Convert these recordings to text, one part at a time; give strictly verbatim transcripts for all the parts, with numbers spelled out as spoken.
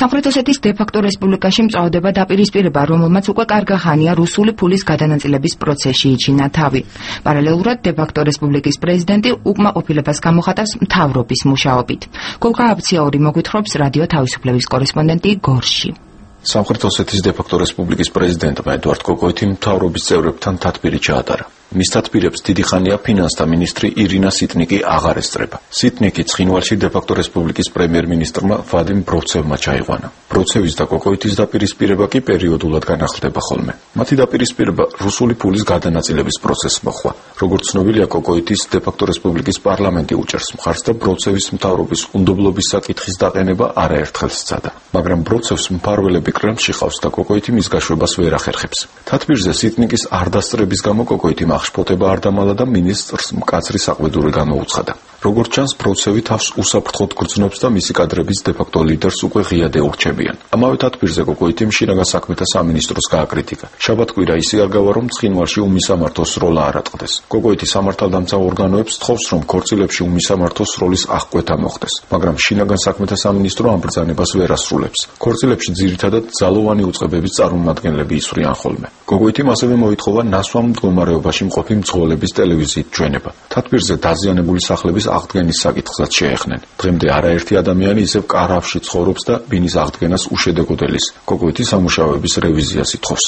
სამხრეთ ოსეთის დე-ფაქტო რესპუბლიკაში მწვავდება დაპირისპირება, რომელმაც უკვე კარგი ხანია რუსული ფულის გადანაწილების პროცესში იჩინა თავი. პარალელურად დე-ფაქტო რესპუბლიკის პრეზიდენტი უკმაყოფილებას გამოხატავს მთავრობის მუშაობით. გოლკა აბციური მოგვითხრობს რადიო თავისუფლების კორესპონდენტი გორში. სამხრეთ ოსეთის დე-ფაქტო რესპუბლიკის პრეზიდენტმა ედვარდ კოკოითიმ მთავრობის წევრებთან თათბირი ჩაატარა. მის თათბირებს დიდი ხანია ფინანსთა მინისტრი ირინა სიტნიკი აღარ ესწრება. სიტნიკი ცხინვალში დე-ფაქტო რესპუბლიკის პრემიერ-მინისტრმა ვადიმ ბროცევმა ჩაიყვანა. ბროცევის და კოკოითის დაპირისპირება კი პერიოდულად განახლდება ხოლმე. მათი დაპირისპირება რუსული ფულის გადანაწილების პროცესს მოჰყვა. როგორც ცნობილია, კოკოითის დე-ფაქტო რესპუბლიკის პარლამენტი უჭერს მხარს და ბროცევის მთავრობის უნდობლობის საკითხის დაყენება არაერთხელ სცადა. მაგრამ ბროცევს მფარველები კრემლში ხავს და კოკოითი მის გაშვებას ვერ ახერხებს. თათბირზე სიტნიკის არ დასწრების გამო კოკოითიმ აღშფოთება არ დამალა და მინისტრს მკაცრი საყვედური გამოუცხადა. როგორც ჩანს, ბროცევი თავს უსაფრთხოდ გრძნობს და მისი კადრების დე-ფაქტო ლიდერს უკვე ღიად ეურჩებიან. ამავე თათბირზე კოკოითიმ შინაგან საქმეთა სამინისტროს გააკრიტიკა. შაბათ-კვირა ისე არ გავა, რომ ცხინვალში უმისამართოს როლა არ ატყდეს. კოკოითი სამართალდამცავ ორგანოებს თხოვს, რომ ქორწილებში უმისამართოს როლის აღკვეთა მოხდეს, მაგრამ შინაგან საქმეთა სამინისტრო ამ ბრძანებას ვერ ასრულებს. ქორწილებში ძირითადად ძალოვანი უწყებების წარმომადგენლები ისვრიან ხოლმე. კოკოითიმ ასევე მოითხოვა ნასვამ მდგომარეობაში მყოფი მძღოლების ტელევიზიით ჩვენება. თათბირზე დაზიანებული სახლების აღდგენის საკითხსაც შეეხნენ. დღემდე არაერთი ადამიანი ისევ კარავში ცხოვრობს და ბინის აღდგენას უშედეგოდ ელის. კოკოითი სამუშაოების რევიზიას ითხოვს.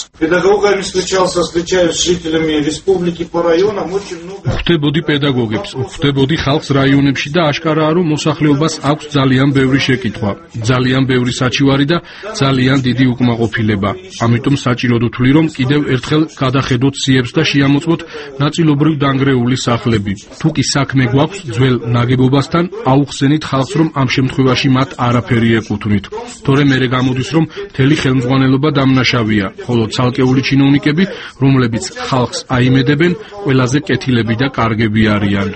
ხვდებოდი პედაგოგებს, ხვდებოდი ხალხს რაიონებში და აშკარაა, რომ მოსახლეობას აქვს ძალიან ბევრი შეკითხვა, ძალიან ბევრი საჩივარი და ძალიან დიდი უკმაყოფილება. ამიტომ საჭიროდ ვთვლი, რომ კიდევ ერთხელ გადახედოთ სიებს და შეამოწმოთ ნაწილობრივ დანგრეული სახლები. თუ კი საქმე გვაქვს ძველ ნაგებობასთან, აუხსენით ხალხს, რომ ამ შემთხვევაში მათ არაფერი ეკუთვნით. თორემ მერე გამოდის, რომ მთელი ხელმძღვანელობა დამნაშავეა, ხოლო ცალკეული ჩინოვნიკები, რომლებიც ხალხს აიმედებენ, ყველაზე კეთილები და კარგები არიან.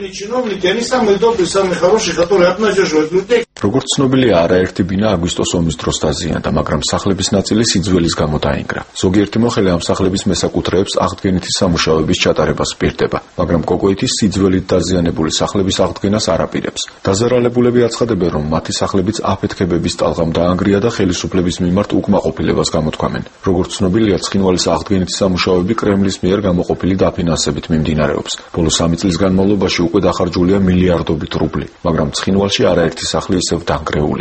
როგორც ცნობილია, არაერთი ბინა აგვისტოს ომის დროს დაზიანდა, მაგრამ სახლების ნაწილი სიძველის გამო დაინგრა. ზოგიერთი მოხელე ამ სახლების მესაკუთრეებს აღდგენითი სამუშაოების ჩატარებას პირდება, მაგრამ კოკოითის სიძველით დაზიანებული სახლების აღდგენას არ აპირებს. დაზარალებულები აცხადებენ, რომ მათი სახლებიც აფეთქებების ტალღამ დაანგრია და ხელისუფლების მიმართ უკმაყოფილებას გამოთქვამენ. როგორც ცნობილია, ცხინვალის აღდგენითი სამუშაოები კრემლის მიერ გამოყოფილი დაფინანსებით მიმდინარეობს. ბოლო სამი წლის განმავლობაში უკვე დახარჯულია მილიარდობით რუბლი, მაგრამ ცხინვალში არაერთი სახლი ისევ დანგრეული.